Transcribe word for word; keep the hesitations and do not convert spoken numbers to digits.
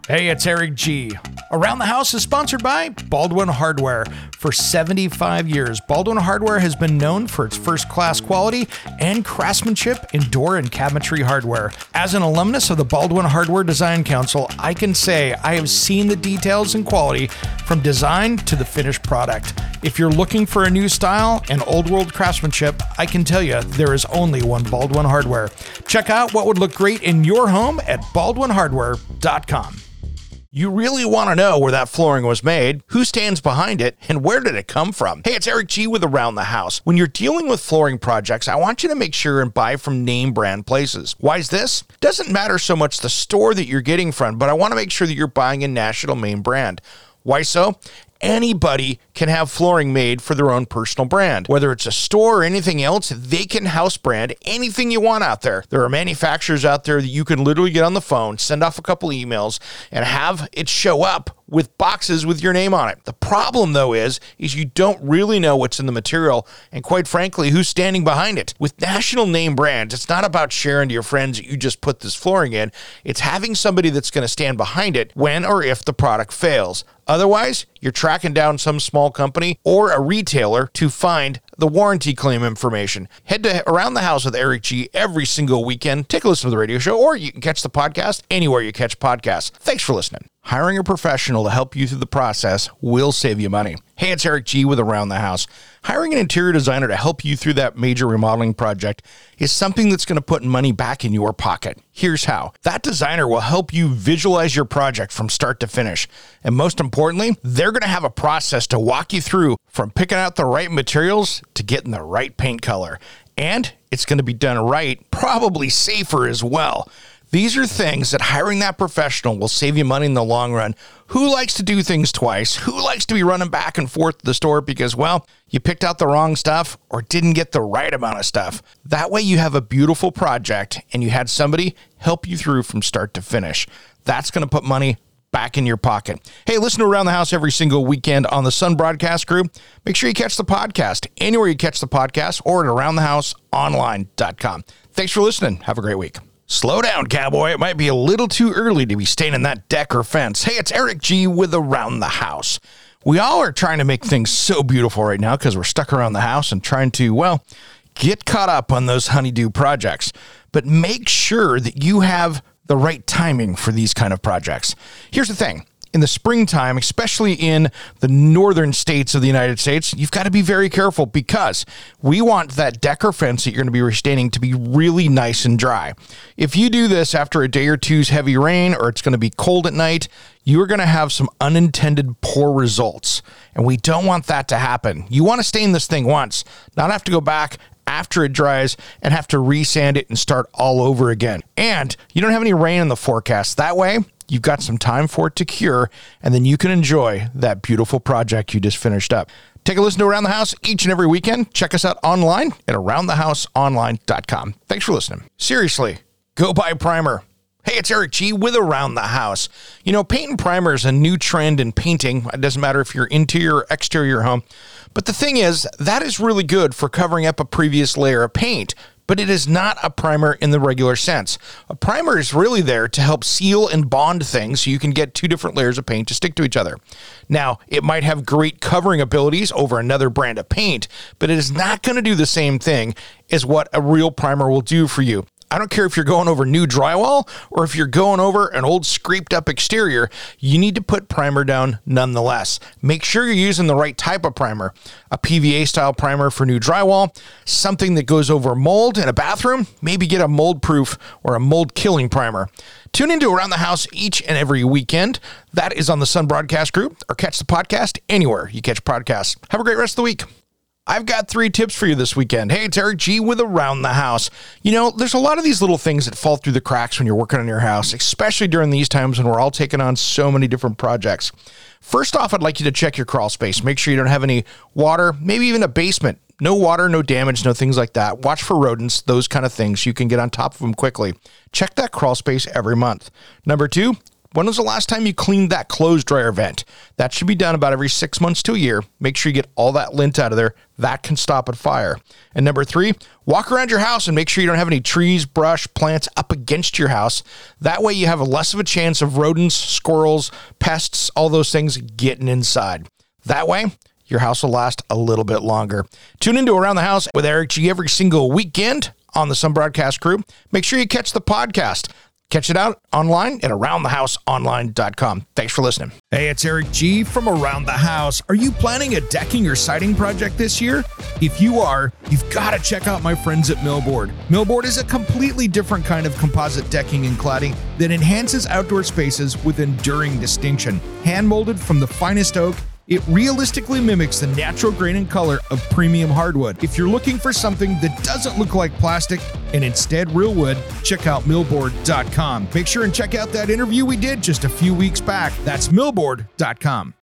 Hey, it's Eric G. Around the House is sponsored by Baldwin Hardware. For seventy-five years, Baldwin Hardware has been known for its first-class quality and craftsmanship in door and cabinetry hardware. As an alumnus of the Baldwin Hardware Design Council, I can say I have seen the details and quality from design to the finished product. If you're looking for a new style and old-world craftsmanship, I can tell you there is only one Baldwin Hardware. Check out what would look great in your home at baldwin hardware dot com. You really want to know where that flooring was made, who stands behind it, and where did it come from? Hey, it's Eric G with Around the House. When you're dealing with flooring projects, I want you to make sure and buy from name brand places. Why is this? Doesn't matter so much the store that you're getting from, but I want to make sure that you're buying a national main brand. Why so? Anybody can have flooring made for their own personal brand. Whether it's a store or anything else, they can house brand anything you want out there. There are manufacturers out there that you can literally get on the phone, send off a couple emails, and have it show up with boxes with your name on it. The problem, though, is, is you don't really know what's in the material and, quite frankly, who's standing behind it. With national name brands, it's not about sharing to your friends that you just put this flooring in. It's having somebody that's going to stand behind it when or if the product fails. Otherwise, you're tracking down some small company or a retailer to find the warranty claim information. Head to Around the House with Eric G every single weekend. Take a listen to the radio show, or you can catch the podcast anywhere you catch podcasts. Thanks for listening. Hiring a professional to help you through the process will save you money. Hey, it's Eric G with Around the House. Hiring an interior designer to help you through that major remodeling project is something that's going to put money back in your pocket. Here's how. That designer will help you visualize your project from start to finish. And most importantly, they're going to have a process to walk you through from picking out the right materials to getting the right paint color. And it's going to be done right, probably safer as well. These are things that hiring that professional will save you money in the long run. Who likes to do things twice? Who likes to be running back and forth to the store because, well, you picked out the wrong stuff or didn't get the right amount of stuff? That way you have a beautiful project and you had somebody help you through from start to finish. That's going to put money back in your pocket. Hey, listen to Around the House every single weekend on the Sun Broadcast Group. Make sure you catch the podcast anywhere you catch the podcast or at around the house online dot com. Thanks for listening. Have a great week. Slow down, cowboy. It might be a little too early to be staining that deck or fence. Hey, it's Eric G with Around the House. We all are trying to make things so beautiful right now because we're stuck around the house and trying to, well, get caught up on those honeydew projects. But make sure that you have the right timing for these kind of projects. Here's the thing. In the springtime, especially in the northern states of the United States, you've got to be very careful because we want that deck or fence that you're going to be restaining to be really nice and dry. If you do this after a day or two's heavy rain or it's going to be cold at night, you are going to have some unintended poor results. And we don't want that to happen. You want to stain this thing once, not have to go back after it dries and have to resand it and start all over again. And you don't have any rain in the forecast. That way, you've got some time for it to cure, and then you can enjoy that beautiful project you just finished up. Take a listen to Around the House each and every weekend. Check us out online at around the house online dot com. Thanks for listening. Seriously, go buy primer. Hey, it's Eric G with Around the House. You know, paint and primer is a new trend in painting. It doesn't matter if you're interior or exterior home. But the thing is, that is really good for covering up a previous layer of paint. But it is not a primer in the regular sense. A primer is really there to help seal and bond things so you can get two different layers of paint to stick to each other. Now, it might have great covering abilities over another brand of paint, but it is not going to do the same thing as what a real primer will do for you. I don't care if you're going over new drywall or if you're going over an old scraped up exterior, you need to put primer down nonetheless. Make sure you're using the right type of primer. A P V A style primer for new drywall, something that goes over mold in a bathroom, maybe get a mold proof or a mold killing primer. Tune into Around the House each and every weekend. That is on the Sun Broadcast Group, or catch the podcast anywhere you catch podcasts. Have a great rest of the week. I've got three tips for you this weekend. Hey, it's Eric G with Around the House. You know, there's a lot of these little things that fall through the cracks when you're working on your house, especially during these times when we're all taking on so many different projects. First off, I'd like you to check your crawl space. Make sure you don't have any water, maybe even a basement. No water, no damage, no things like that. Watch for rodents, those kind of things. You can get on top of them quickly. Check that crawl space every month. Number two, When was the last time you cleaned that clothes dryer vent? That should be done about every six months to a year. Make sure you get all that lint out of there. That can stop a fire. And number three, walk around your house and make sure you don't have any trees, brush, plants up against your house. That way you have less of a chance of rodents, squirrels, pests, all those things getting inside. That way, your house will last a little bit longer. Tune into Around the House with Eric G every single weekend on the Sun Broadcast Crew. Make sure you catch the podcast. Catch it out online at around the house online dot com. Thanks for listening. Hey, it's Eric G from Around the House. Are you planning a decking or siding project this year? If you are, you've got to check out my friends at Millboard. Millboard is a completely different kind of composite decking and cladding that enhances outdoor spaces with enduring distinction. Hand molded from the finest oak, it realistically mimics the natural grain and color of premium hardwood. If you're looking for something that doesn't look like plastic and instead real wood, check out millboard dot com. Make sure and check out that interview we did just a few weeks back. That's millboard dot com.